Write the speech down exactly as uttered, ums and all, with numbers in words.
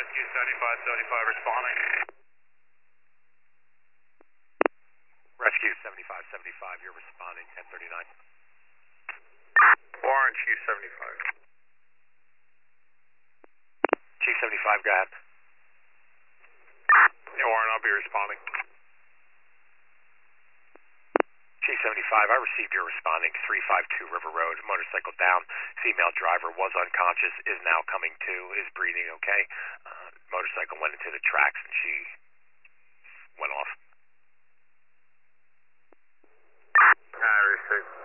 Rescue seventy-five seventy-five responding. Rescue seventy-five seventy-five, you're responding, ten thirty-nine. Warren, Chief seventy-five. Chief seventy-five, go ahead. Yeah, Warren, I'll be responding. Chief seventy-five, I received your responding, three five two River Road, motorcycle down, female driver was unconscious, is now coming to, is breathing okay. Uh, motorcycle went into the tracks and she went off. I received.